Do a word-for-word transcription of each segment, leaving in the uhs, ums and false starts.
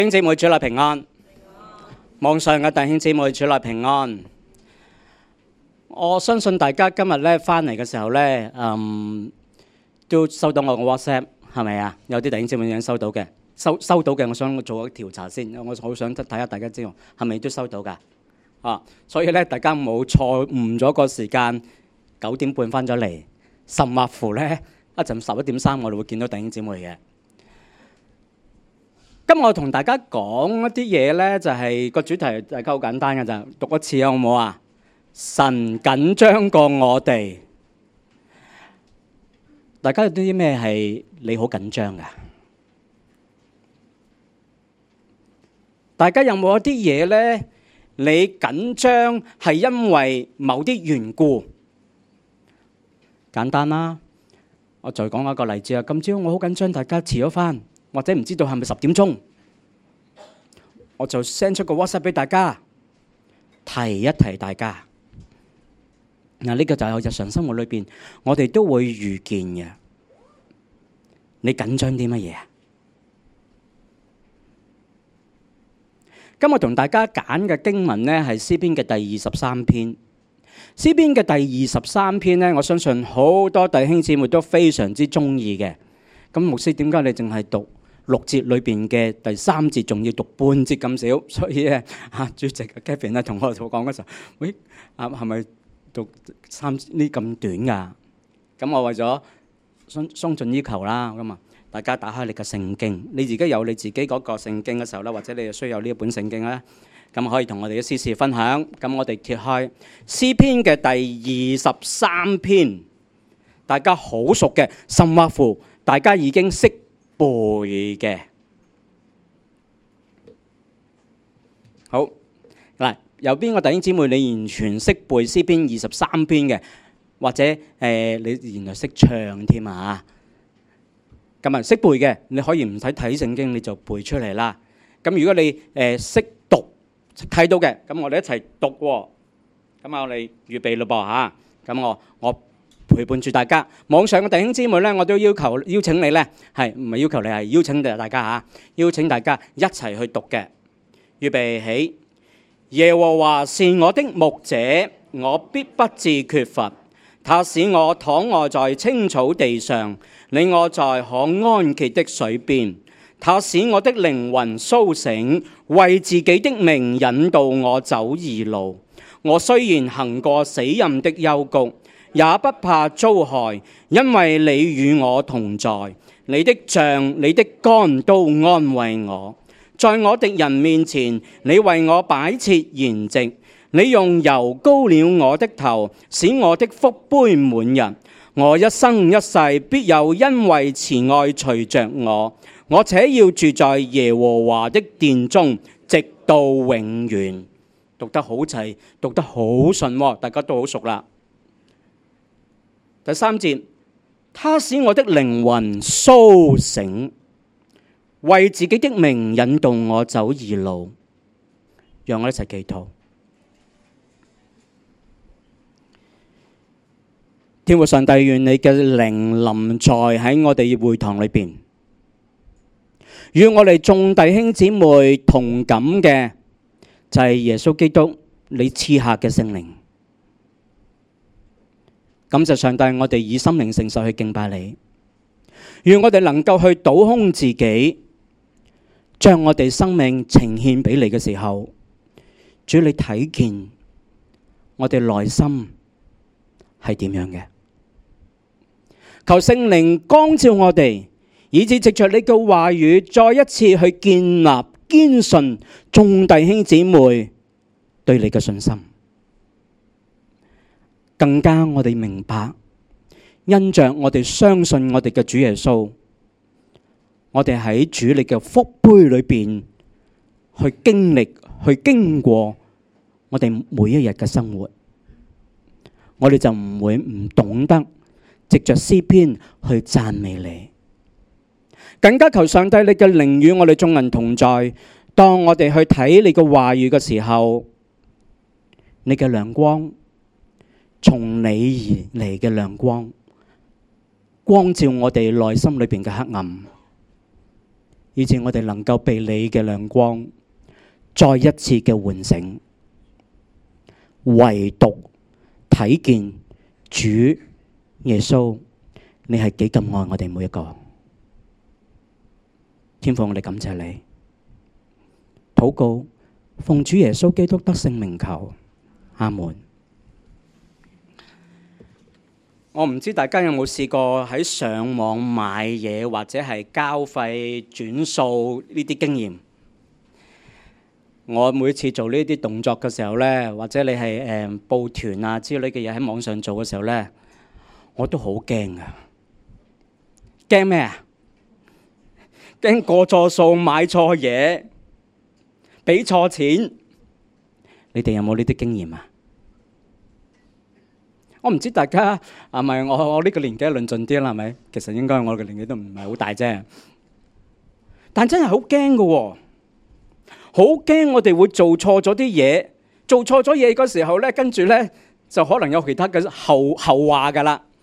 弟兄姊妹主內平安，網上嘅弟兄姊妹主內平安。我相信大家今日咧翻嚟嘅時候咧，嗯，都收到我嘅 WhatsApp 係咪啊？有啲弟兄姊妹已經收到嘅，收收到嘅，我想做個調查先。我好想睇下大家知道係咪都收到㗎啊！所以咧，大家冇錯誤咗個時間，九點半翻咗嚟，甚或乎咧一陣十一點三，我哋會見到弟兄姊妹嘅。今日我同大家講一啲嘢咧，就係、是、個主題大家好簡單嘅咋，讀一次好唔好啊？神緊張過我哋，大家有啲咩係你好緊張㗎？大家有冇一啲嘢咧？你緊張係因為某啲緣故？簡單啦，我再講一個例子啊。今朝我好緊張，大家遲咗返。或者唔知道係咪十點鐘，我就 send 出個 WhatsApp 俾大家，提一提大家。嗱，呢個就係我日常生活裏邊，我哋都會遇見嘅。你緊張啲乜嘢啊？今日同大家揀嘅經文呢，係詩篇嘅第二十三篇。詩篇嘅第二十三篇呢，我相信好多弟兄姊妹都非常之中意嘅。咁牧師點解你淨係讀六節裏邊嘅第三節，仲要讀半節咁少？所以咧，啊主席 Kevin 咧同我講嗰時候，喂，啊係咪讀三呢咁短㗎？咁我為咗鬆鬆盡要求啦，咁啊，大家打開你嘅聖經，你自己有你自己嗰個聖經嘅時候咧，或者你需要有呢一本聖經咧，咁可以同我哋嘅司事分享。咁我哋揭開詩篇嘅第二十三篇，大家好熟嘅，甚或乎大家已經識背嘅。好嗱，有邊個弟兄姊妹你完全識背詩篇二十三篇嘅，或者誒、呃、你原來識唱添啊？咁啊識背嘅，你可以唔使睇聖經你就背出嚟啦。咁如果你誒識讀睇到嘅，咁我哋一齊讀喎。咁啊，我哋預備咯噃嚇。咁我我。陪伴住大家，網上嘅弟兄姊妹咧，我都要求邀請你咧，係唔係要求你係邀請大家嚇？邀請大家一齊去讀嘅。預備起，耶和華是我的牧者，我必不致缺乏。他使我躺臥在青草地上，領我在可安歇的水邊。他使我的靈魂甦醒，為自己的名引導我走義路。我雖然行過死蔭的幽谷，也不怕遭害，因為你與我同在，你的杖、你的竿都安慰我。在我敵人面前，你為我擺設筵席，你用油膏了我的頭，使我的福杯滿溢。我一生一世必有恩惠慈愛隨着我，我且要住在耶和華的殿中，直到永遠。讀得好齊，讀得好順，大家都好熟啦。第三節，他使我的靈魂甦醒，為自己的名引導我走義路。讓我一齊祈禱。天父上帝，願你嘅靈臨在喺我哋會堂裏邊，與我哋眾弟兄姊妹同感嘅就係耶穌基督你賜下嘅聖靈。感謝上帝，我哋以心靈誠實去敬拜你，願我哋能夠去倒空自己，將我哋生命呈獻俾你嘅時候，主你睇見我哋內心係點樣嘅？求聖靈光照我哋，以致藉着你嘅話語，再一次去建立堅信眾弟兄姊妹對你嘅信心。更加我哋明白，因着我哋相信我哋嘅主耶穌，我哋喺主你嘅福杯裏邊去經歷、去經過我哋每一日嘅生活，我哋就唔會唔懂得藉着詩篇去讚美你。更加求上帝你嘅靈與我哋眾人同在，當我哋去睇你嘅話語嘅時候，你嘅亮光，從你而嚟嘅亮光，光照我哋內心裏邊嘅黑暗， 以致我哋能夠被你嘅亮光再一次嘅喚醒，唯獨睇見主耶穌，你係幾咁愛我哋每一個。天父，我哋感謝你，禱告奉主耶穌基督得勝名求，阿門。我唔知大家有冇試過喺上網買嘢或者係交費轉數呢啲經驗。我每次做呢啲動作嘅時候呢，或者你係誒報團啊之類嘅嘢喺網上做嘅時候呢，我都好驚啊！驚咩啊？驚過錯數、買錯嘢、俾錯錢。你哋有冇呢啲經驗啊？我唔知大家係咪我我呢個年紀論盡啲啦，係咪？其實應該我嘅年紀都唔係好大啫，但真係好驚㗎喎，好驚我哋會做錯咗啲嘢，做錯咗嘢嗰時候咧，跟住咧就可能有其他嘅後後話㗎啦。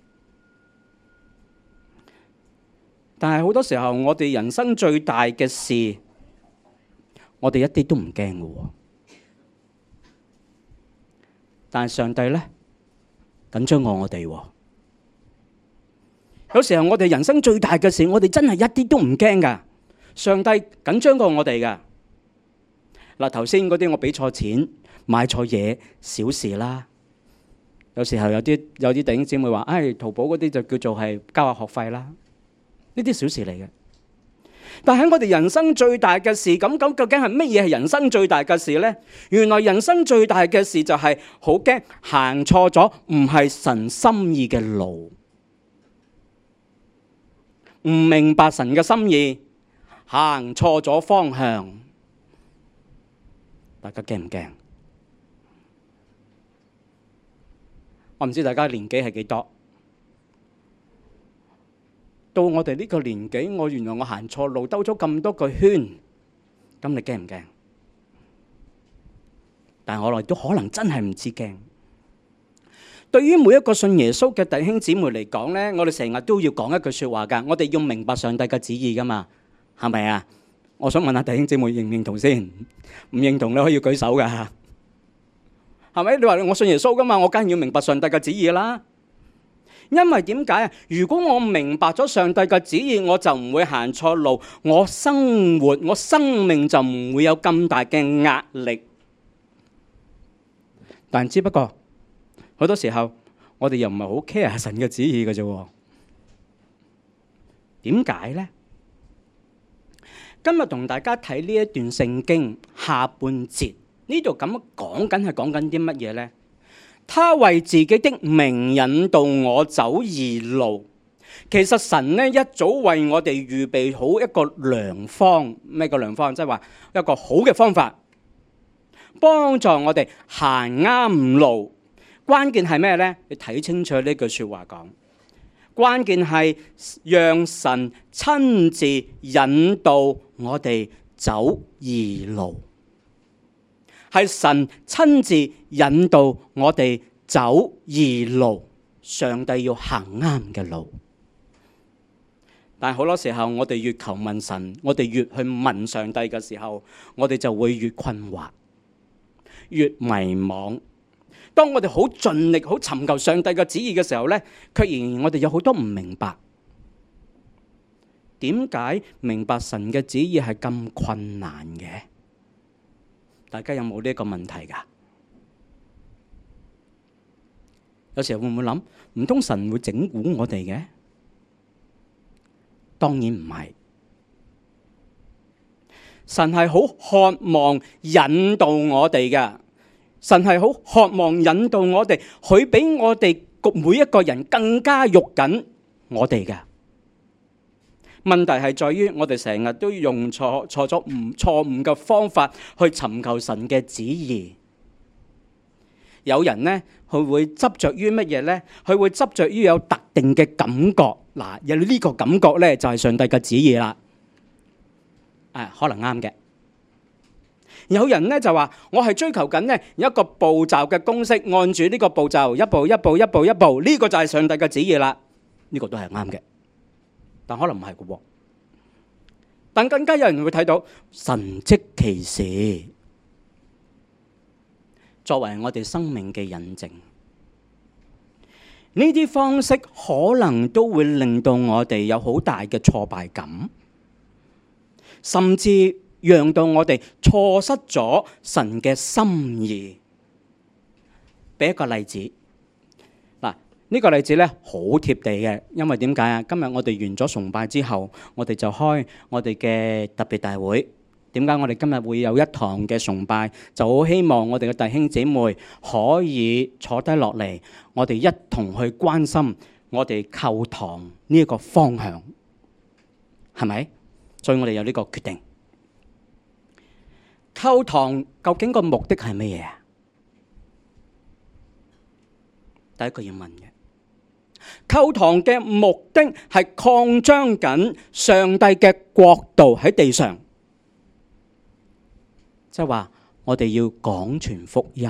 但係好多時候，我哋人生最大嘅事，我哋一啲都唔驚㗎喎。但係上帝咧，緊張過我哋喎。有時候我哋人生最大嘅事，我哋真係一啲都唔驚噶。上帝緊張過我哋噶。嗱，頭先嗰啲我俾錯錢、買錯嘢，小事啦。有時候有啲有啲弟兄姊妹話，唉，淘寶嗰啲就叫做係交下學費啦。呢啲小事嚟嘅。但係我哋人生最大嘅事，咁咁究竟係乜嘢係人生最大嘅事呢？原來人生最大嘅事就係好驚行錯咗，唔係神心意嘅路，唔明白神嘅心意，行錯咗方向。大家驚唔驚？我唔知大家年紀係幾多。到我哋呢個年紀，我原來我行錯路，兜咗咁多個圈，咁你驚唔驚？但係我哋都可能真係唔知驚。對於每一個信耶穌嘅弟兄姊妹嚟講呢，我哋成日都要講一句說話㗎，我哋要明白上帝嘅旨意㗎嘛，係咪啊？我想問下弟兄姊妹認唔認同先？唔認同你可以舉手㗎，係咪？你話我信耶穌㗎嘛，我梗係要明白上帝嘅旨意啦。因為點解啊？如果我明白咗上帝嘅旨意，我就唔會行錯路，我生活我生命就唔會有咁大嘅壓力。但只不過好多時候我哋又唔係好 care 神嘅旨意嘅啫。點解呢？今日同大家睇呢一段聖經下半節，呢度咁講緊係講緊啲乜嘢呢？他為自己的名引導我走義路。其實神呢一早為我哋預備好一個良方，咩個良方？即係話一個好嘅方法，幫助我哋行啱路。關鍵係咩呢？你睇清楚呢句說話講，關鍵係讓神親自引導我哋走義路。係神親自引導我哋走義路，上帝要行啱嘅路。但係好多時候，我哋越求問神，我哋越去問上帝嘅時候，我哋就會越困惑，越迷惘。當我哋好盡力、好尋求上帝嘅旨意嘅時候呢，卻仍然我哋有好多唔明白。點解明白神嘅旨意係咁困難嘅？大家有冇呢一個問題㗎？有時候會唔會諗，唔通神會整蠱我哋嘅？當然唔係。神係好渴望引導我哋嘅，神係好渴望引導我哋，佢比我哋每一個人更加肉緊我哋嘅。問題係在於我哋成日都用錯錯咗唔錯誤嘅方法去尋求神嘅旨意。有人呢，佢會執着於乜嘢呢？佢會執着於有特定嘅感覺。嗱，有呢個感覺呢，就係上帝嘅旨意啦。啊，可能啱嘅。有人呢就話：我係追求緊呢一個步驟嘅公式，按住呢個步驟一步一步一步一步，呢個就係上帝嘅旨意啦。呢個都係啱嘅。但可能唔係嘅喎， 但更加有人會睇到神蹟奇事，作為我哋生命嘅印證。呢啲方式可能都會令到我哋有好大嘅挫敗感，甚至讓到我哋錯失咗神嘅心意。俾一個例子，嗱，呢個例子咧好貼地嘅，因為點解啊？今日我哋完咗崇拜之後，我哋就開我哋嘅特別大會。點解我哋今日會有一堂嘅崇拜？就好希望我哋嘅弟兄姊妹可以坐低落嚟，我哋一同去關心我哋購堂呢一個方向，係咪？所以我哋有呢個決定。購堂究竟個目的係乜嘢啊？第一個要問嘅，購堂嘅目的係擴張緊上帝嘅國度喺地上。即係話，我哋要廣傳福音，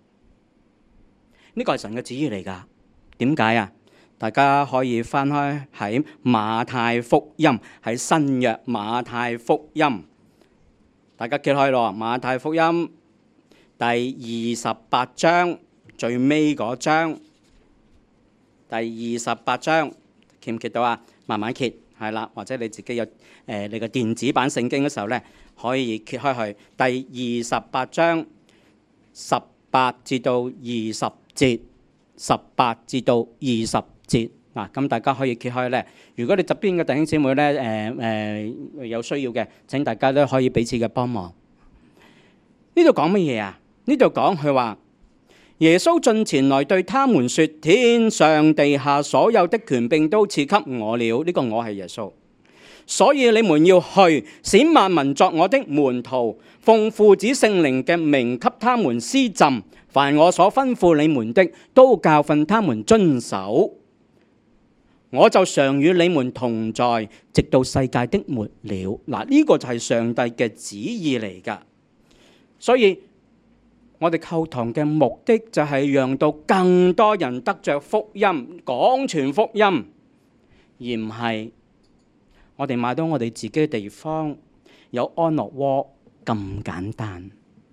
呢個係神嘅旨意嚟㗎。點解啊？大家可以翻開喺馬太福音，喺新約馬太福音，大家揭開咯。馬太福音第二十八章最尾嗰章，第二十八章揭唔揭到啊？慢慢揭，係啦，或者你自己有誒、呃、你個電子版聖經嘅時候咧，可以揭開去第二十八章十八至到二十節，十八至到二十節嗱，咁大家可以揭開咧。如果你側邊嘅弟兄姊妹咧，誒、呃、誒有需要嘅，請大家都可以彼此嘅幫忙。呢度講乜嘢啊？呢度講佢話耶穌進前來對他們說：天上地下所有的權柄都賜給我了。呢個我係耶穌。所以你們要去，使萬民作我的門徒，奉父子聖靈嘅名給他們施浸。凡我所吩咐你們的，都教訓他們遵守。我就常與你們同在，直到世界的末了。嗱，呢個就係上帝嘅旨意嚟㗎。所以我哋購堂嘅目的就係讓到更多人得着福音，廣傳福音，而唔係我哋買到我哋自己嘅地方有安樂窩咁簡單，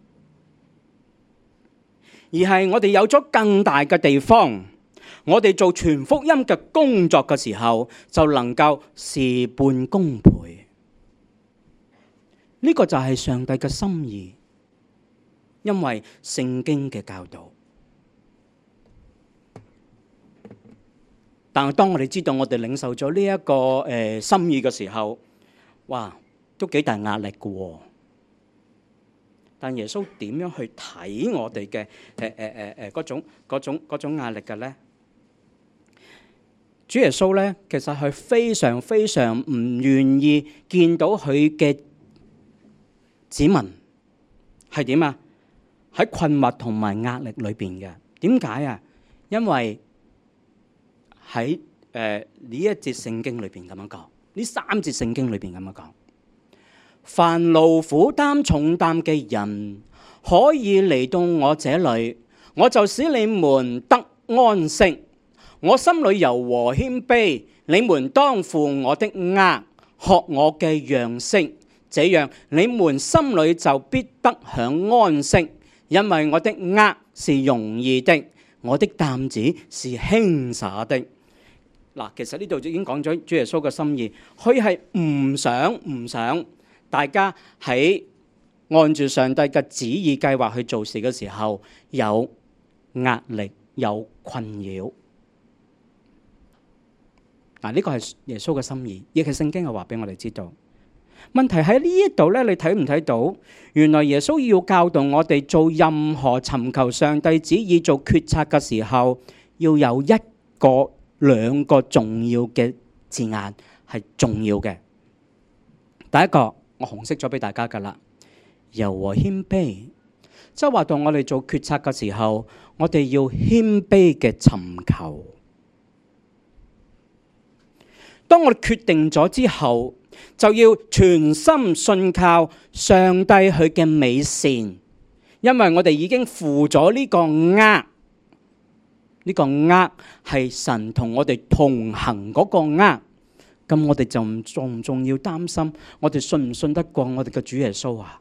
而係我哋有咗更大嘅地方，我哋做傳福音嘅工作嘅時候就能夠事半功倍。呢個就係上帝嘅心意，因為聖經嘅教導。但係當我哋知道我哋領受咗呢一個誒、呃、心意嘅時候，哇，都幾大壓力嘅喎。但耶穌點樣去睇我哋嘅誒誒誒誒嗰種嗰種嗰種壓力嘅咧？主耶穌咧，其實係非常非常唔願意見到佢嘅子民係點啊？喺困惑同埋壓力裏邊嘅。點解啊？因為喺誒呢一節聖經裏邊咁樣講，呢三節聖經裏邊咁樣講，凡勞苦擔重擔嘅人可以嚟到我這裏，我就使你們得安息。我心裏柔和謙卑，你們當負我的軛，學我嘅樣式，這樣你們心裏就必得享安息。因為我的軛是容易的，我的擔子是輕灑的。嗱，其實呢度已經講咗主耶穌嘅心意，佢係唔想唔想大家喺按住上帝嘅旨意計劃去做事嘅時候有壓力、有困擾。嗱，呢個係耶穌嘅心意，亦係聖經係話俾我哋知道。問題喺呢一度咧，你睇唔睇到？原來耶穌要教導我哋做任何尋求上帝旨意做決策嘅時候，要有一個兩個重要嘅字眼係重要嘅。第一個我紅色咗俾大家噶啦，柔和謙卑，即係話到我哋做決策嘅時候，我哋要謙卑嘅尋求。當我哋決定咗之後，就要全心信靠上帝佢嘅美善，因為我哋已經負咗呢個軛，呢個軛係神同我哋同行嗰個軛， 咁我哋就唔仲唔仲要擔心我哋信唔信得過我哋嘅主耶穌啊？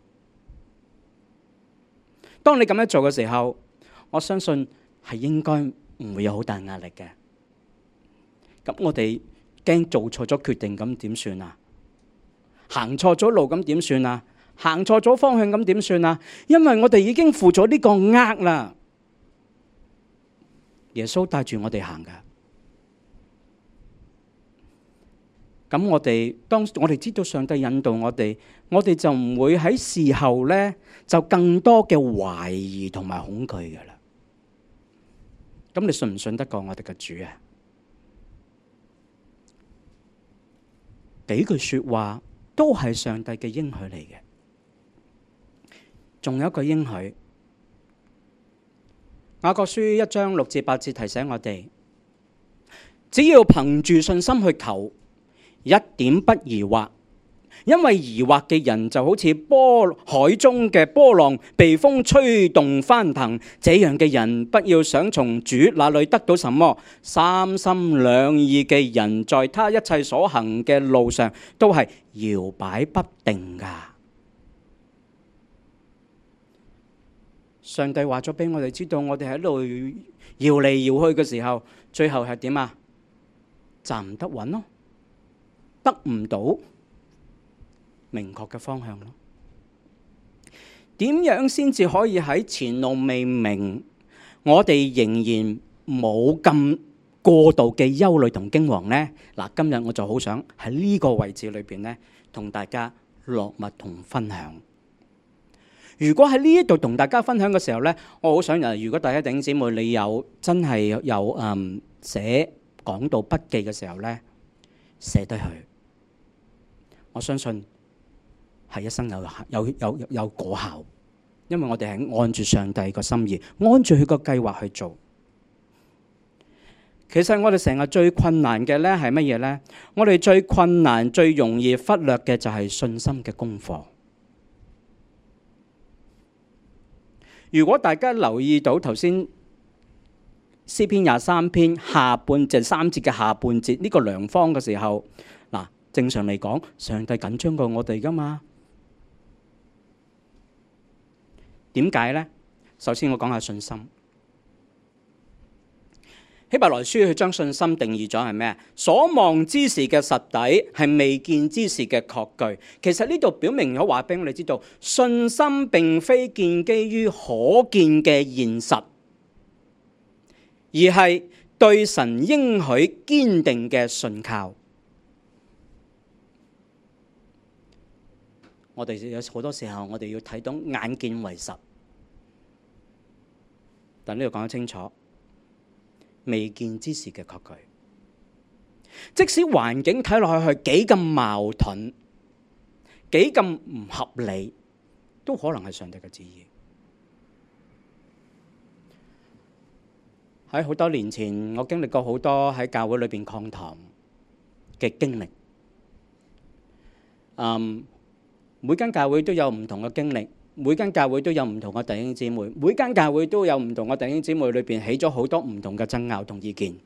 當你咁樣做嘅時候，我相信係應該唔會有好大壓力嘅。咁我哋驚做錯咗決定，咁點算啊？行錯咗路，咁點算啊？行錯咗方向，咁點算啊？因為我哋已經負咗呢個軛啦。耶穌帶住我哋行噶。咁我哋當我哋知道上帝引導我哋，我哋就唔會喺事後呢就更多嘅懷疑同埋恐懼噶啦。咁你信唔信得過我哋嘅主啊？幾句說話都係上帝嘅應許嚟嘅。仲有一個應許，雅各書一章六至八節提醒我哋，只要憑住信心去求，一點不疑惑，因為疑惑嘅人就好似波海中嘅波浪，被風吹動翻騰。這樣嘅人不要想從主那裏得到什麼。三心兩意嘅人，在他一切所行嘅路上都係搖擺不定噶。上帝話咗俾我哋知道，我哋喺度搖嚟搖去嘅時候，最後係點啊？站唔得穩咯，得唔到明確嘅方向咯。點樣先至可以喺前路未明，我哋仍然冇咁過度嘅憂慮同驚惶呢？嗱，今日我就好想喺呢個位置裏邊呢，同大家落墨同分享。如果喺呢一度同大家分享嘅時候呢，我好想如果大家弟兄姊妹你有真係有嗯寫講道筆記嘅時候呢，寫低佢，我相信係一生有有有有有果效，因為我哋係按住上帝個心意，按住佢個計劃去做。其實我哋成日最困難嘅呢係乜嘢呢？我哋最困難、最容易忽略嘅就係信心嘅功課。如果大家留意到頭先詩篇廿三篇下半節三節嘅下半節呢個良方嘅時候，嗱，正常嚟講，上帝緊張過我哋噶嘛？點解呢？首先我講下信心。希伯來書佢將信心定義咗係咩？所望之事嘅實底，係未見之事嘅確據。其實呢度表明咗話俾我哋知道，信心並非建基於可見嘅現實，而係對神應許堅定嘅信靠。我哋有好多時候，我哋要睇到眼見為實，但呢度講得清楚。未見之事嘅確據，即使環境睇落去係幾咁矛盾、幾咁唔合理，都可能係上帝嘅旨意。喺好多年前，我經歷過好多喺教會裏邊抗堂嘅經歷。嗯，每間教會都有唔同嘅經歷。每間教會都有唔同嘅弟兄姊妹，每間教會都有唔同嘅弟兄姊妹裏邊起咗好多唔同嘅爭拗同意見。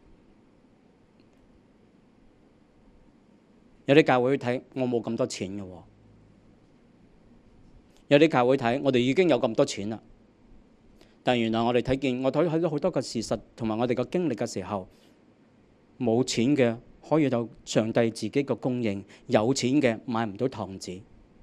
有啲教會睇我冇咁多錢嘅，有啲教會睇我哋已經有咁多錢啦。但原來我哋睇見，我睇睇到好多個事實同埋我哋嘅經歷嘅時候，冇錢嘅可以有上帝自己嘅供應，有錢嘅買唔到堂子。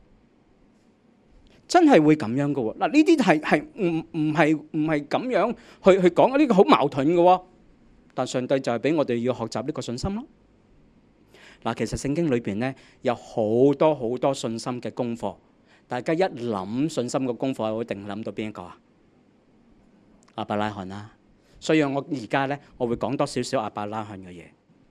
真係會咁樣嘅喎，嗱，呢啲係係唔唔係唔係咁樣去去講，呢個好矛盾嘅喎。但上帝就係俾我哋要學習呢個信心咯。嗱，其實聖經裏邊咧有好多好多信心嘅功課，大家一諗信心嘅功課，我一定諗到邊一個啊？亞伯拉罕啦。所以我而家咧，我會講多少少亞伯拉罕嘅嘢。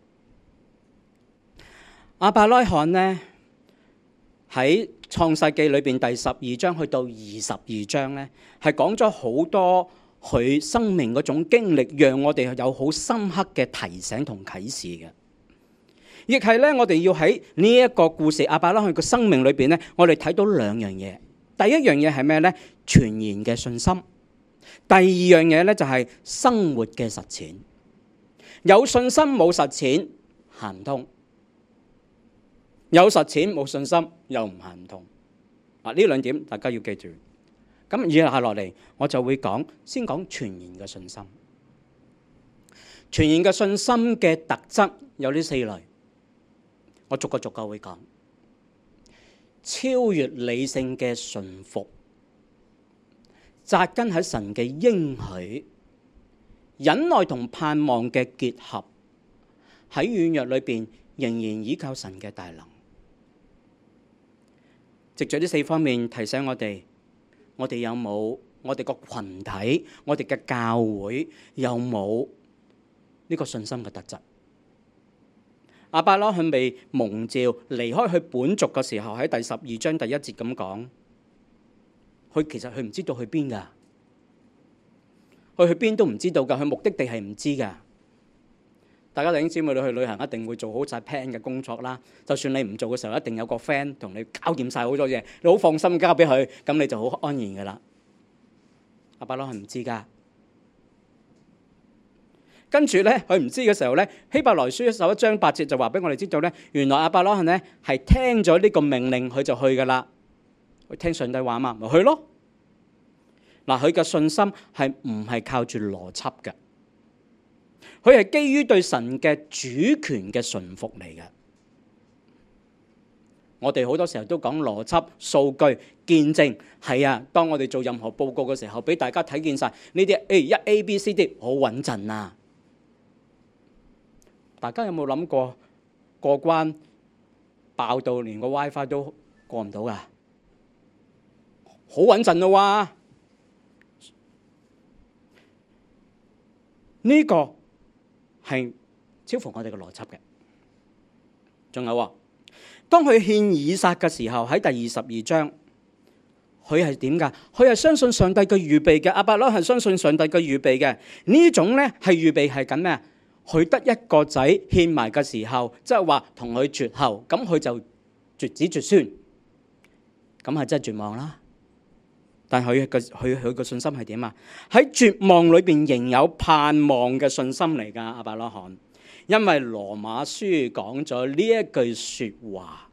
亞伯拉罕咧喺創世記裏邊第十二章去到二十二章咧，係講咗好多佢生命嗰種經歷，讓我哋有好深刻嘅提醒同啟示嘅。亦係咧，我哋要喺呢一個故事亞伯拉罕嘅生命裏邊咧，我哋睇到兩樣嘢。第一樣嘢係咩咧？全然嘅信心。第二樣嘢咧就係生活嘅實踐。有信心冇實踐行唔通。 有實踐冇信心又唔係唔同。啊，呢兩點大家要記住。咁以下落嚟我就會講，先講全然嘅信心。全然嘅信心嘅特質有呢四類，我逐個逐個會講。超越理性嘅順服，扎根喺神嘅應許，忍耐同盼望嘅結合，喺軟弱裏邊仍然依靠神嘅大能。藉住呢四方面提醒我哋，我哋有冇我哋個群體，我哋嘅教會有冇呢個信心嘅特質？亞伯拉罕被蒙召離開佢本族嘅時候，喺第十二章第一節咁講，佢其實佢唔知道去邊噶，佢去邊都唔知道噶，佢目的地係唔知噶。大家弟兄姊妹，你去旅行一定會做好晒 plan 嘅工作啦。就算你唔做嘅時候，一定有個 friend 同你搞掂晒好多嘢，你好放心交俾佢，咁你就好安然噶啦。亞伯拉罕唔知噶。跟住咧，佢唔知嘅時候咧，希伯來書十一章八節就話俾我哋知道咧，原來亞伯拉罕咧係聽咗呢個命令，佢就去噶啦。佢聽上帝話嘛，咪去咯。嗱，佢嘅信心係唔係靠住邏輯嘅？佢係基於對神嘅主權嘅順服嚟嘅。我哋好多時候都講邏輯、數據、見證，係啊。當我哋做任何報告嘅時候，俾大家睇見晒呢啲，誒一 A B C D 好穩陣啊！大家有冇諗過過關爆到連個 WiFi 都過唔到噶？好穩陣咯喎！呢個係超乎我哋嘅邏輯嘅。仲有啊，當佢獻以撒嘅時候，喺第二十二章，佢係點噶？佢係相信上帝嘅預備嘅。亞伯拉罕係相信上帝嘅預備嘅。呢種咧係預備係緊咩啊？佢得一個仔獻埋嘅時候，即係話同佢絕後，咁佢就絕子絕孫，咁係真係絕望啦。但係佢嘅佢佢嘅信心係點啊？喺絕望裏邊仍有盼望嘅信心嚟㗎，亞伯拉罕。因為羅馬書講咗呢一句説話，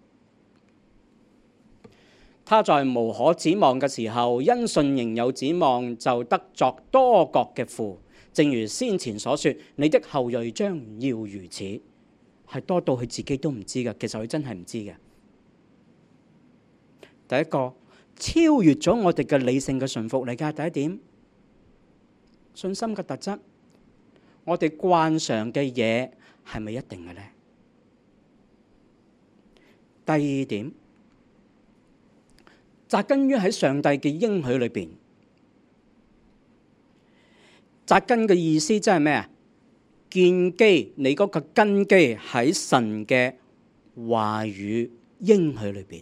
他在無可指望嘅時候，因信仍有指望，就得作多國嘅父。正如先前所說，你的後裔將要如此，係多到佢自己都唔知㗎。其實佢真係唔知嘅。第一個超越咗我哋嘅理性嘅順服嚟㗎。第一點，信心嘅特質，我哋慣常嘅嘢係咪一定嘅呢？第二點，扎根於喺上帝嘅應許裏邊。扎根嘅意思即係咩啊？建基，你嗰個根基喺神嘅話語應許裏邊。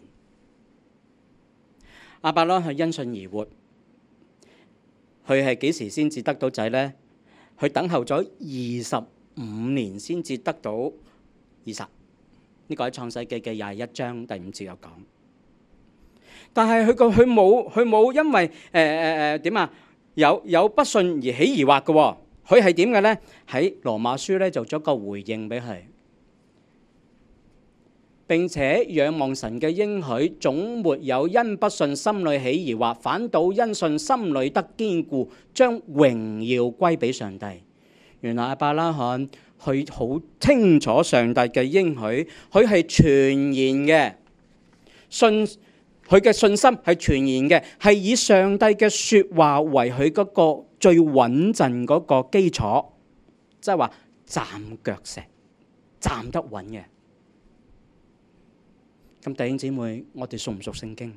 亞伯拉罕係因信而活，佢係幾時先至得到仔呢？佢等候咗二十五年先至得到以撒。呢個喺創世記嘅廿一章第五節有講。但係佢個佢冇佢冇因為誒誒誒點啊？有有不信而起疑惑嘅喎，佢係點嘅咧？喺羅馬書咧就做咗個回應俾佢，並且仰望神嘅應許，總沒有因不信心裏起疑惑，反倒因信心裏得堅固，將榮耀歸俾上帝。原來亞伯拉罕佢好清楚上帝嘅應許，佢係全然嘅信。佢嘅信心係全然嘅，係以上帝嘅説話為佢嗰個最穩陣嗰個基礎，即係話站腳石，站得穩嘅。咁弟兄姊妹，我哋熟唔熟聖經？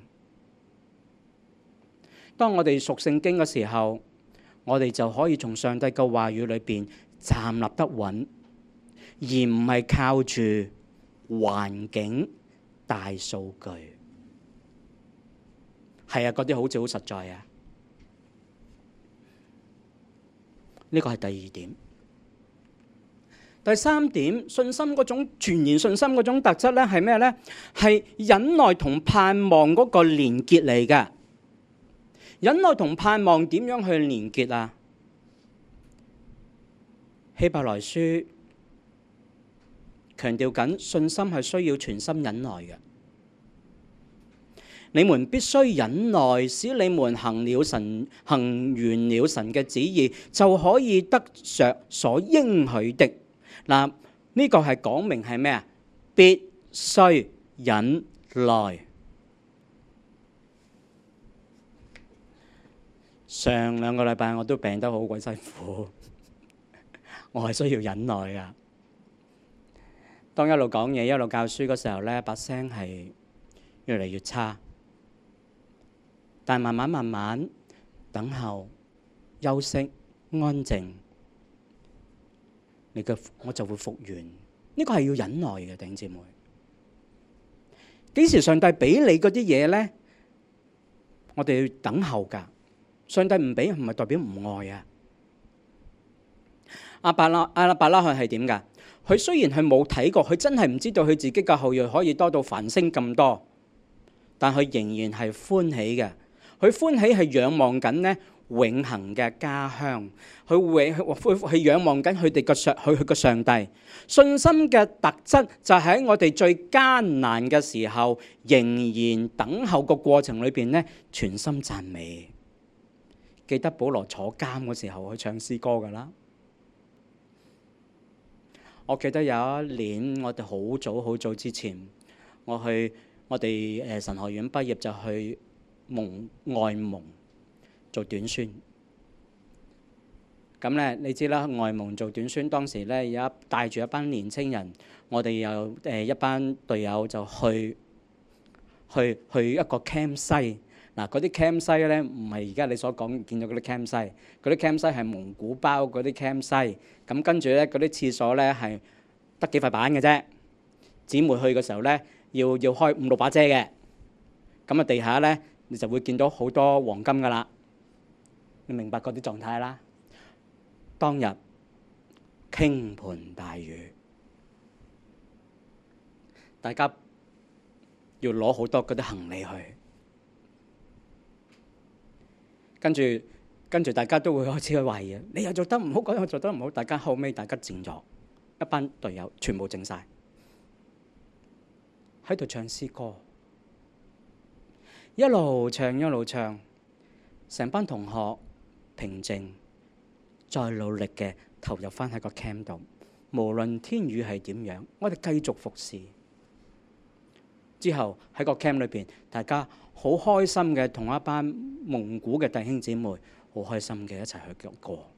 當我哋熟聖經嘅時候，我哋就可以從上帝嘅話語裏邊站立得穩，而唔係靠住環境、大數據。係啊，嗰啲好似好實在啊！呢個係第二點。第三點，信心嗰種全然信心嗰種特質咧，係咩咧？係忍耐同盼望嗰個連結嚟㗎。忍耐同盼望點樣去連結啊？希伯來書強調緊信心係需要全心忍耐嘅。你們必須忍耐，使你們行了神行完了神嘅旨意，就可以得着所應許的。嗱，呢個係講明係咩啊？必須忍耐。上兩個禮拜我都病得好鬼辛苦，我係需要忍耐噶。當一路講嘢一路教書嗰時候咧，把聲係越嚟越差。但慢慢慢慢等候、休息、安靜，你嘅我就會復原。呢個係要忍耐嘅，弟兄姊妹。幾時上帝俾你嗰啲嘢咧？我哋要等候㗎。上帝唔俾唔係代表唔愛啊。亞伯拉亞伯拉罕係點㗎？佢雖然係冇睇過，佢真係唔知道佢自己嘅後裔可以多到繁星咁多，但佢仍然係歡喜嘅。佢歡喜係仰望緊呢永恆嘅家鄉，佢永佢仰望緊佢哋個上佢佢個上帝。信心嘅特質就喺我哋最艱難嘅時候，仍然等候個過程裏邊呢，全心讚美。記得保羅坐監嗰時候去唱詩歌㗎啦。我記得有一年，我哋好早好早之前，我去我哋誒神學院畢業就去蒙外蒙做短宣。咁咧，你知啦，外蒙做短宣當時咧有一帶住一班年青人，我哋有誒一班隊友就去去去一個 camp 西。嗱，嗰啲 camp 西咧唔係而家你所講見到嗰啲 camp 西，嗰啲 camp 西係蒙古包嗰啲 camp 西。咁跟住咧，嗰啲廁所咧係得幾塊板嘅啫。姊妹去嘅時候咧，要要開五六把遮嘅。咁啊，地下咧你就會見到好多黃金噶啦。你明白嗰啲狀態啦。當日傾盆大雨，大家要攞好多嗰啲行李去。跟住，跟住大家都會開始去懷疑，你又做得唔好，嗰樣做得唔好。大家後尾大家靜咗，一班隊友全部靜晒，喺度唱詩歌，一路唱一路唱，成班同學平靜，再努力嘅投入翻喺個 camp 度，無論天雨係點樣，我哋繼續服侍。之後喺個 camp 裏邊，大家好開心嘅，同一班蒙古嘅弟兄姊妹好開心嘅一齊去過。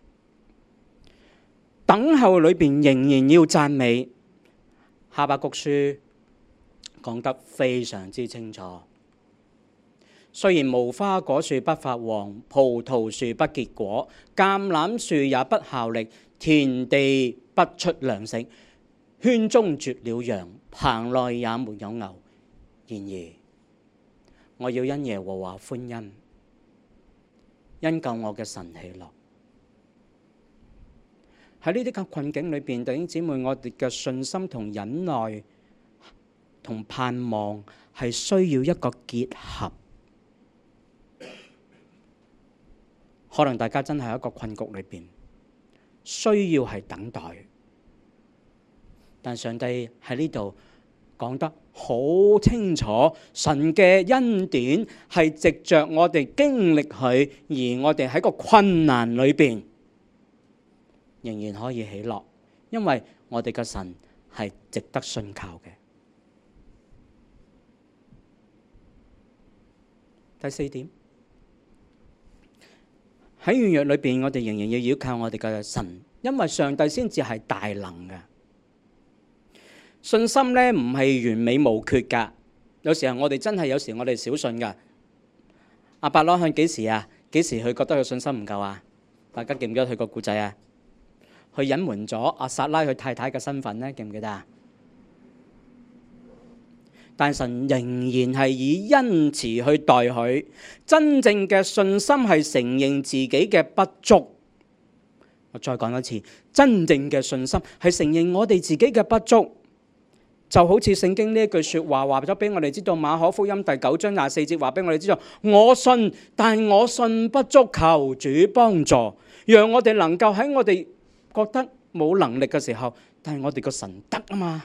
等候裏邊仍然要讚美。哈巴谷書講得非常之清楚。雖然無花果樹不發黃，葡萄樹不結果，橄欖樹也不效力，田地不出糧食，圈中絕了羊，棚內也沒有牛。然而我要因耶和華歡欣，因救我嘅神喜樂。喺呢啲嘅困境裏邊，弟兄姊妹，我哋嘅信心同忍耐同盼望係需要一個結合。可能大家真係喺一個困局裏邊，需要係等待。但上帝喺呢度講得好清楚，神嘅恩典係藉着我哋經歷佢，而我哋喺個困難裏邊仍然可以喜樂，因為我哋嘅神係值得信靠嘅。第四點，喺軟弱裏邊，我哋仍然要依靠我哋嘅神，因為上帝先至係大能嘅。信心咧唔係完美無缺噶，有時候我哋真係有時我哋小信噶。亞伯拉罕幾時啊？幾時佢覺得佢信心唔夠啊？大家記唔記得佢個故仔啊？佢隱瞞咗阿撒拉佢太太嘅身份咧，記唔記得啊？但神仍然係以恩慈去待佢。真正嘅信心係承認自己嘅不足。我再講一次，真正嘅信心係承認我哋自己嘅不足。就好似聖經呢一句說話話咗俾我哋知道，馬可福音第九章廿四節話俾我哋知道，我信，但我信不足，求主幫助，讓我哋能夠喺我哋覺得冇能力嘅時候， 但係我哋個神得啊嘛。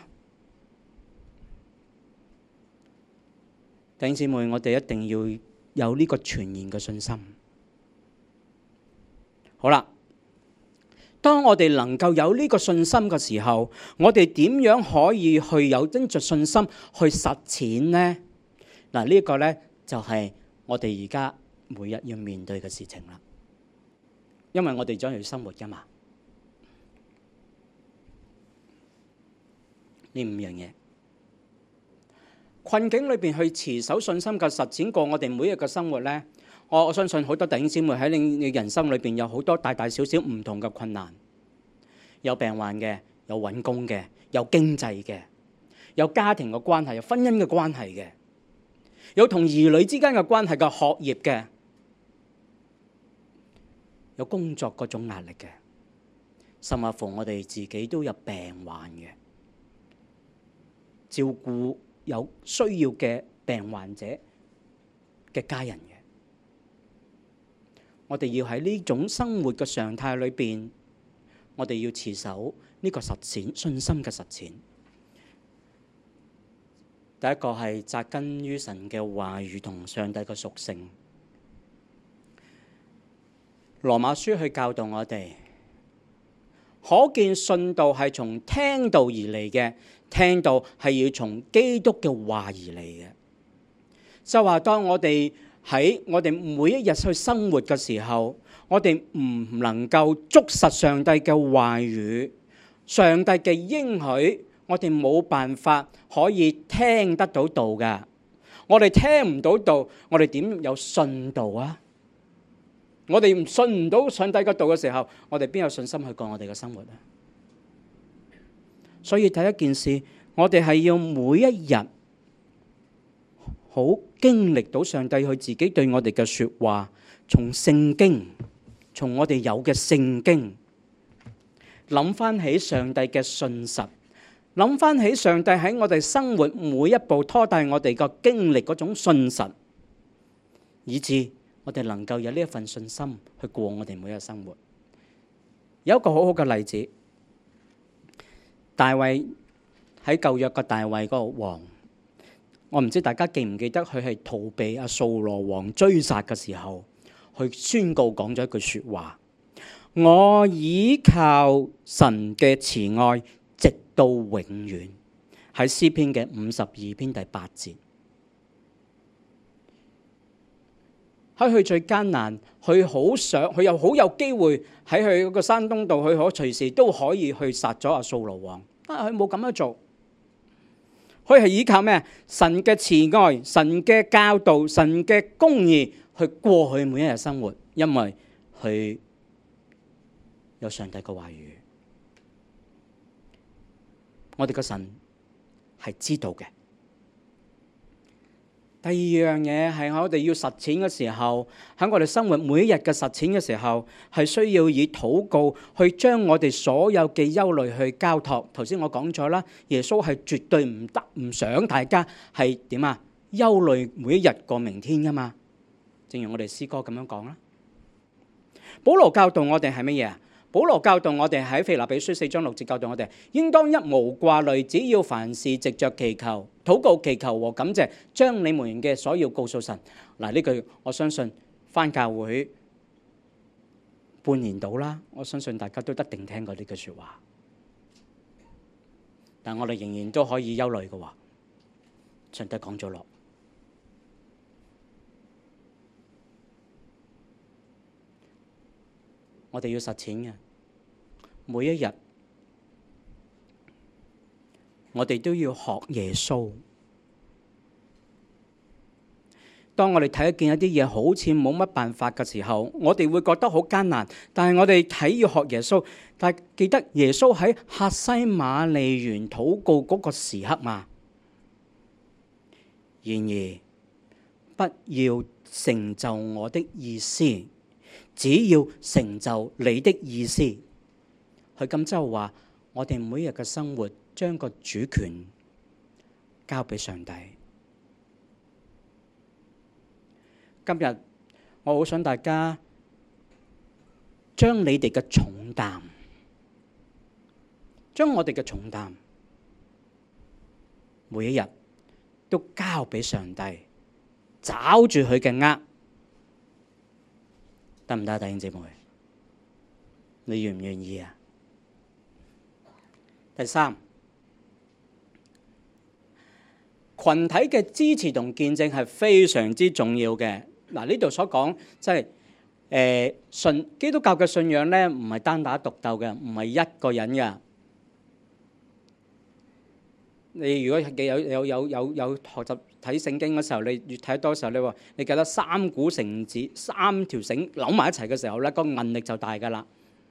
弟兄姊妹，我哋一定要有呢個全然嘅信心。好啦，當我哋能夠有呢個信心嘅時候，我哋點樣可以去有跟着信心去實踐呢？嗱，呢個呢就係我哋而家每日要面對嘅事情啦。因為我哋將要生活噶嘛，呢五樣嘢。困境裏邊去持守信心嘅實踐過我哋每日嘅生活呢，我我相信好多弟兄姊妹喺你嘅人生裏邊有好多大大小小唔同嘅困難，有病患嘅，有揾工嘅，有經濟嘅，有家庭嘅關係，有婚姻嘅關係嘅，有同兒女之間嘅關係嘅學業嘅，有工作嗰種壓力嘅，甚至乎我哋自己都有病患嘅，照顧有需要嘅病患者嘅家人嘅，我哋要喺呢種生活嘅常態裏邊，我哋要持守呢個實踐信心嘅實踐。第一個係扎根於神嘅話語同上帝嘅屬性。羅馬書去教導我哋，可見信道係從聽道而嚟嘅，聽道係要從基督嘅話而嚟嘅。就話當我哋喺我哋每一日去生活嘅時候，我哋唔能夠捉實上帝嘅話語，上帝嘅應許，我哋冇辦法可以聽得到道㗎。我哋聽唔到道，我哋點有信道啊？我哋唔信唔到上帝嘅道嘅時候，我哋邊有信心去過我哋嘅生活啊？所以第一件事，我哋係要每一日好經歷到上帝佢自己對我哋嘅說話，從聖經，從我哋有嘅聖經，諗翻起上帝嘅信實，諗翻起上帝喺我哋生活每一步拖帶我哋嘅經歷嗰種信實，以致我哋能夠有呢一份信心去過我哋每一日生活。有一個好好嘅例子，大衛喺舊約嘅大衛嗰個王，我唔知大家記唔記得佢係逃避阿掃羅王追殺嘅時候，去宣告講咗一句說話：我倚靠神嘅慈愛，直到永遠。喺詩篇嘅五十二篇第八節。喺佢最艱難，佢好想，佢又好有機會喺佢嗰個山東度，佢可隨時都可以去殺咗阿掃羅王，但係佢冇咁樣做。佢係依靠咩？神嘅慈愛、神嘅教導、神嘅公義去過去每一日生活，因為佢有上帝嘅話語。我哋嘅神係知道嘅。第二樣嘢係我哋要實踐嘅時候，喺我哋生活每一日嘅實踐嘅時候，係需要以禱告去將我哋所有嘅憂慮去交託。頭先我講咗啦，耶穌係絕對唔得唔想大家係點啊？憂慮每一日過明天噶嘛。正如我哋詩歌咁樣講啦。保羅教導我哋係乜嘢啊？保羅教導我哋喺腓立比書四章六節教導我哋，應當一無掛慮，只要凡事藉着祈求、禱告、祈求和感謝，將你們嘅所要告訴神。嗱，呢句我相信返教會半年到啦，我相信大家都一定聽過呢句說話。但我哋仍然都可以憂慮嘅話，上帝講咗落。我哋要實踐嘅，每一日我哋都要學耶穌。當我哋睇見一啲嘢好似冇乜辦法嘅時候，我哋會覺得好艱難。但係我哋睇要學耶穌，但係記得耶穌喺客西馬尼園禱告嗰個時刻嘛。然而，不要成就我的意思，只要成就你的意思。佢咁即係話，我哋每日嘅生活將個主權交俾上帝。今日我好想大家將你哋嘅重擔將我哋嘅重擔每一日都交俾上帝，抓住佢嘅軛，得唔得啊？弟兄姊妹，你願唔願意啊？第三，群體嘅支持同見證係非常之重要嘅。嗱，呢度所講即係誒信基督教嘅信仰咧，唔係單打獨鬥嘅，唔係一個人嘅。你如果有有有有有學習睇聖經嘅時候，你越睇得多嘅時候，你話你記得三股繩子、三條繩扭埋一齊嘅時候咧，個韌力就大㗎啦。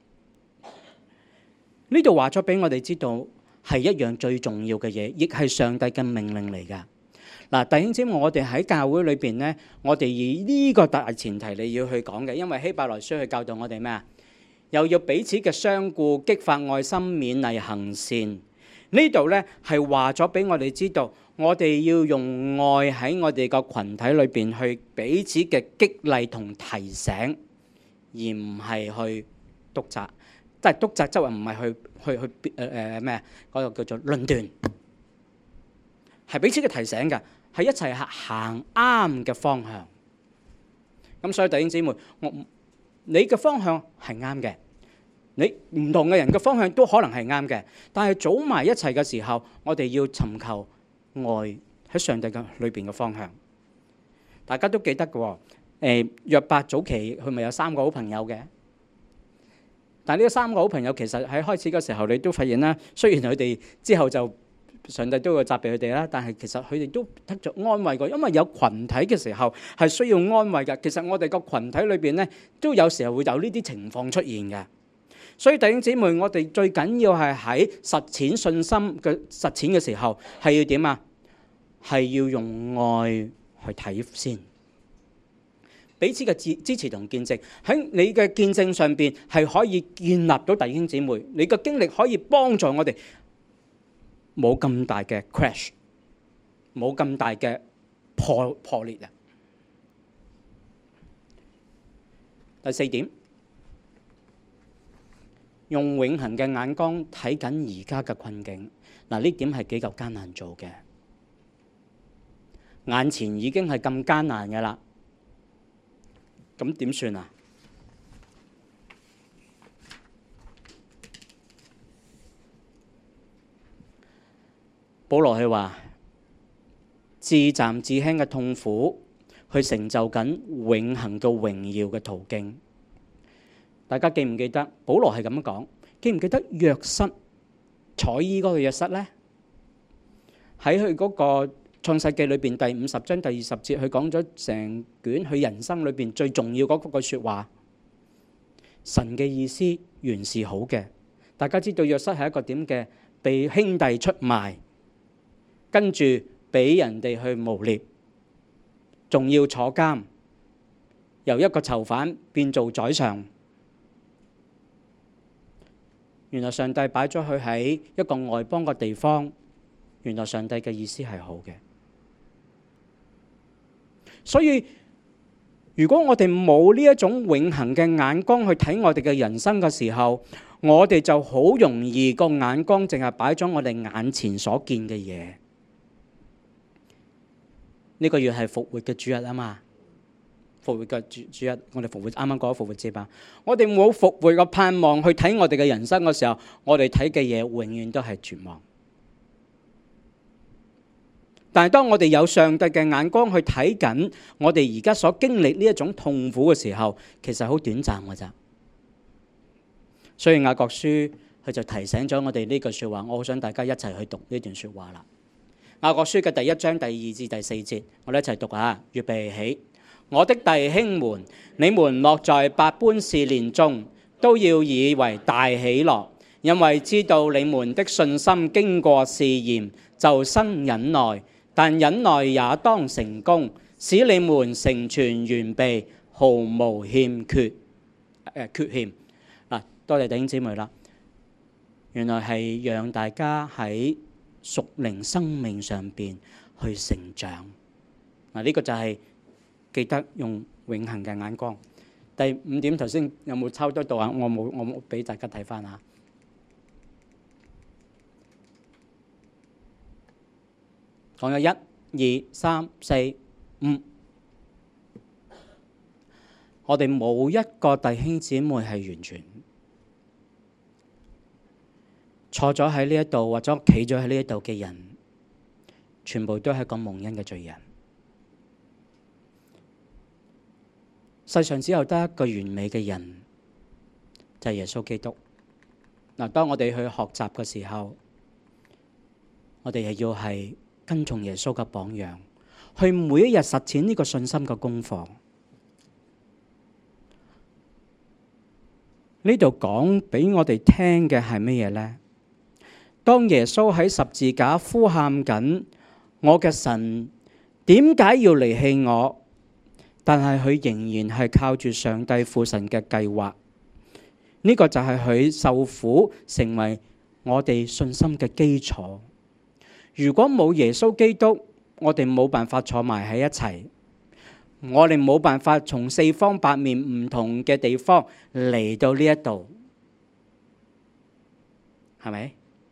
呢度話咗俾我哋知道係一樣最重要嘅嘢，亦係上帝嘅命令嚟㗎。嗱，弟兄姊妹，我哋喺教會裏邊咧，我哋以呢個大前提你要去講嘅，因為希伯來書去教導我哋咩啊？又要彼此嘅相顧，激發愛心，勉勵行善。呢度咧係話咗俾我哋知道，我哋要用愛喺我哋個群體裏邊去彼此嘅激勵同提醒，而唔係去督責。即係督責，即係唔係去去去誒誒咩啊？嗰個叫做論斷，係彼此嘅提醒㗎，係一齊行啱嘅方向。咁所以弟兄姊妹，我你嘅方向係啱嘅。你唔同嘅人嘅方向都可能係啱嘅，但係組埋一齊嘅時候，我哋要尋求愛喺上帝嘅裏邊嘅方向。大家都記得嘅喎，誒約伯早期佢咪有三個好朋友嘅，但係呢三個好朋友其實喺開始嘅時候，你都發現啦，雖然佢哋之後就上帝都會責備佢哋啦，但係其實佢哋都得着安慰過，因為有群體嘅時候係需要安慰嘅。其實我哋個群體裏邊咧，都有時候會有呢啲情況出現嘅。所以弟兄姊妹，我哋最緊要係喺實踐信心嘅實踐嘅時候，係要點啊？係要用愛去睇先，彼此嘅支支持同見證，喺你嘅見證上邊係可以建立到弟兄姊妹，你嘅經歷可以幫助我哋冇咁大嘅 crash， 冇咁大嘅破破裂啊！第四點。用永恆嘅眼光睇緊而家嘅困境，嗱，呢點係幾夠艱難做嘅。眼前已經係咁艱難嘅啦，咁點算啊？保羅係話自暫自輕嘅痛苦，去成就緊永恆嘅榮耀嘅途徑。大家記唔記得保羅係咁樣講？記唔記得約瑟彩衣嗰個約瑟咧？喺佢嗰個創世記裏邊第五十章第二十節，佢講咗成卷佢人生裏邊最重要嗰句説話：神嘅意思原是好嘅。大家知道約瑟係一個點嘅？被兄弟出賣，跟住俾人哋去誣衊，仲要坐監，由一個囚犯變做宰相。原來上帝擺咗佢喺一個外邦嘅地方，原來上帝嘅意思係好嘅。所以如果我哋冇呢一種永恆嘅眼光去睇我哋嘅人生嘅時候，我哋就好容易個眼光淨係擺咗我哋眼前所見嘅嘢。呢個月係復活嘅主日啊嘛。復活嘅主主日，我哋復活啱啱過咗復活節吧。我哋冇復活嘅盼望去睇我哋嘅人生嘅時候，我哋睇嘅嘢永遠都係絕望。但係當我哋有上帝嘅眼光去睇緊我哋而家所經歷呢一種痛苦嘅時候，其實好短暫嘅咋。所以雅各書佢就提醒咗我哋呢句説話，我好想大家一齊去讀呢段説話啦。雅各書嘅第一章第二至第四節，我哋一齊讀下，預備起。我的弟兄們，你們落在百般試煉中，都要以為大喜樂，因為知道你們的信心經過試驗，就生忍耐。但忍耐也當成功，使你們成全完備，毫無欠缺。呃、缺欠嗱，多謝弟兄姊妹啦。原來係讓大家喺屬靈生命上邊去成長嗱，呢個就係、是。記得用永恆嘅眼光。第五點頭先有冇抄得到啊？我冇，我冇俾大家睇翻下。 講咗一、二、三、四、五。我哋冇一個弟兄姊妹係完全坐咗喺呢一度或者企咗喺呢一度嘅人，全部都係個蒙恩嘅罪人。世上只有得一個完美嘅人，就係耶穌基督。嗱，當我哋去學習嘅時候，我哋係要係跟從耶穌嘅榜樣，去每一日實踐呢個信心嘅功課。呢度講俾我哋聽嘅係乜嘢呢？當耶穌喺十字架呼喊緊，我嘅神點解要離棄我？但係佢仍然係靠住上帝父神嘅計劃。呢個就係佢受苦成為我哋信心嘅基礎。如果冇耶穌基督，我哋冇辦法坐埋喺一齊。我哋冇辦法從四方八面唔同嘅地方嚟到呢一度，係咪？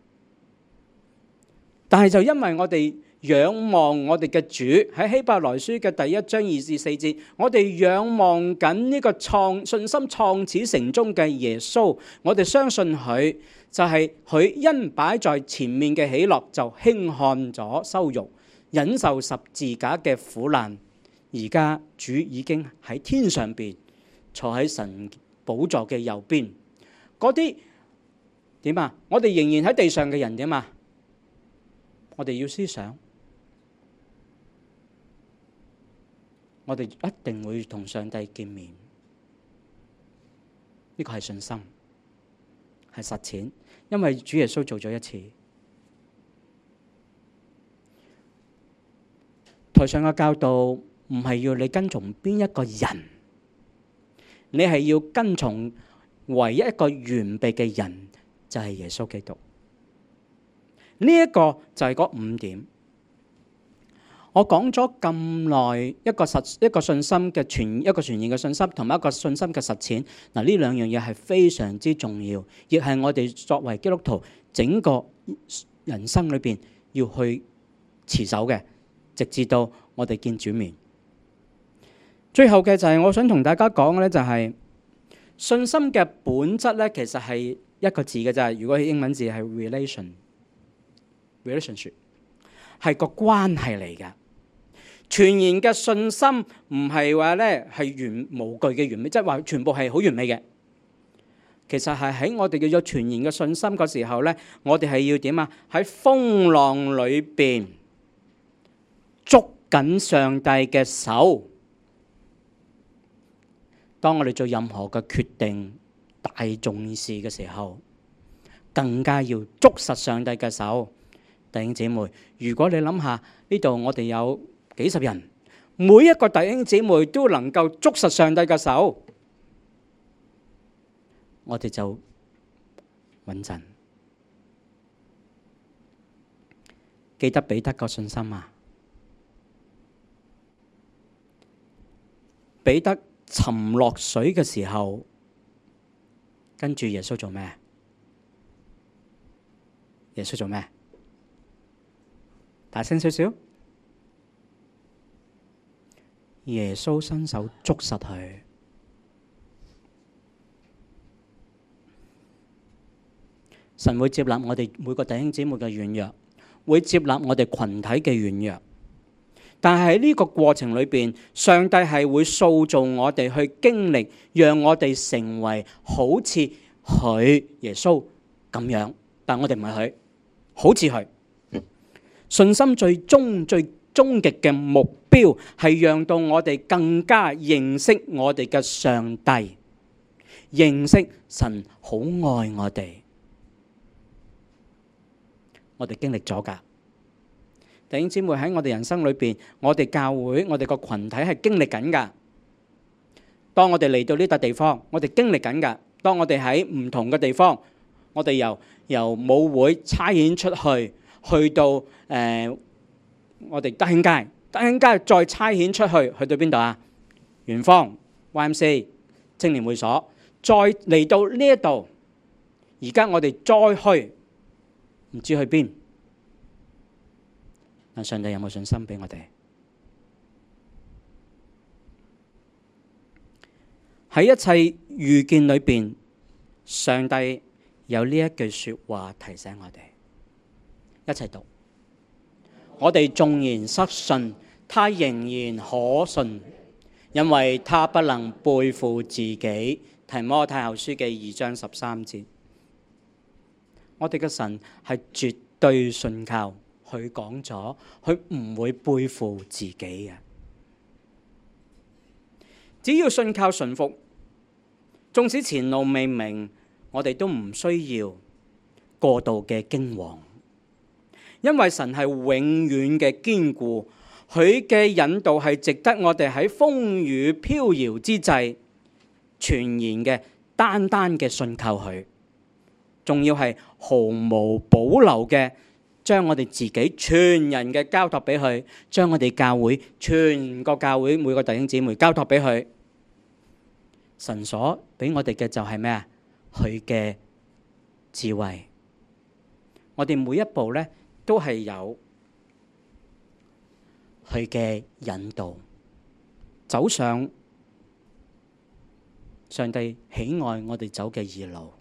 但係就因為我哋仰望我哋嘅主，喺希伯來書嘅第一章二至四節，我哋仰望緊呢個創信心創始成終嘅耶穌，我哋相信佢就係佢因擺在前面嘅喜樂，就輕看咗羞辱，忍受十字架嘅苦難。而家主已經喺天上邊坐喺神寶座嘅右邊，嗰啲點啊？我哋仍然喺地上嘅人點啊？我哋要思想，我哋一定會同上帝見面。呢個係信心，係實踐，因為主耶穌做咗一次。台上嘅教導唔係要你跟從邊一個人，你係要跟從唯一一個完備嘅人，就係耶穌基督。呢一個就係嗰五點。我講咗咁耐，一個實一個信心嘅全一個全然嘅信心，同埋一個信心嘅實踐。嗱，呢兩樣嘢係非常之重要，亦係我哋作為基督徒整個人生裏邊要去持守嘅，直至到我哋見主面。最後嘅就係我想同大家講嘅咧，就係信心嘅本質咧，其實係一個字嘅啫。如果英文字係 relation，relationship 係個關係嚟㗎。全然嘅信心唔係話咧係完無懼嘅完美，即係話全部係好完美嘅。其實係喺我哋嘅有全然嘅信心嗰時候咧，我哋係要點啊？喺風浪裏邊捉緊上帝嘅手。當我哋做任何嘅決定、大重視嘅時候，更加要捉實上帝嘅手。弟兄姊妹，如果你諗下呢度，我哋有幾十人，每一個弟兄姊妹都能夠捉實上帝嘅手，我哋就穩陣。記得彼得個信心啊！彼得沉落水嘅時候，跟住耶穌做咩？耶穌做咩？大聲少少。耶穌伸手捉實佢。神會接納我哋每個弟兄姊妹嘅軟弱，會接納我哋群體嘅軟弱。但係喺呢個過程裏邊，上帝係會塑造我哋去經歷，讓我哋成為好似佢耶穌咁樣。但我哋唔係佢，好似佢。信心最終最終極嘅目標係讓到我哋更加認識我哋嘅上帝，認識神好愛我哋。我哋經歷咗㗎。弟兄姊妹，喺我哋人生裏邊，我哋教會，我哋個群體係經歷緊㗎。當我哋嚟到呢笪地方，我哋經歷緊㗎。當我哋喺唔同嘅地方，我哋由由舞會差遣出去，去到誒、呃、我哋德興街，德興街再差遣出去，去到邊度啊？元芳 Y M C A 青年會所，再嚟到呢一度，而家我哋再去，唔知去邊。 但上帝有冇信心俾我哋？喺一切遇見裏邊，上帝有呢一句說話提醒我哋，一齊讀。我哋縱然失信，他仍然可信，因為他不能背負自己。提摩太後書嘅二章十三節，我哋嘅神係絕對信靠，佢講咗，佢唔會背負自己嘅。只要信靠順服，縱使前路未明，我哋都唔需要過度嘅驚惶，因為神係永遠嘅堅固，佢嘅引導係值得我哋喺風雨飄搖之際全然嘅單單嘅信靠佢，仲要係毫無保留嘅將我哋自己全人嘅交託俾佢，將我哋教會全個教會每個弟兄姊妹交託俾佢。神所俾我哋嘅就係咩啊？佢嘅智慧。我哋每一步咧都係有佢嘅引導，走上上帝喜愛我哋走嘅義路。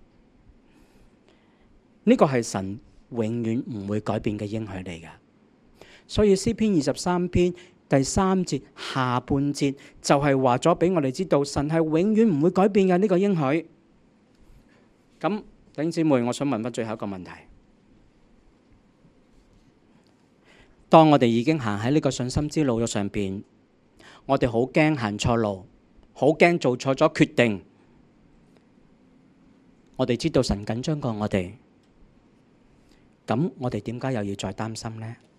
呢個係神永遠唔會改變嘅應許嚟㗎。所以詩篇二十三篇第三節下半節就係話咗俾我哋知道，神係永遠唔會改變嘅呢個應許。咁弟兄姊妹，我想問翻最後一個問題：當我哋已經行喺呢個信心之路嘅上邊，我哋好驚行錯路，好驚做錯咗決定。我哋知道神緊張過我哋，咁我哋點解又要再擔心呢？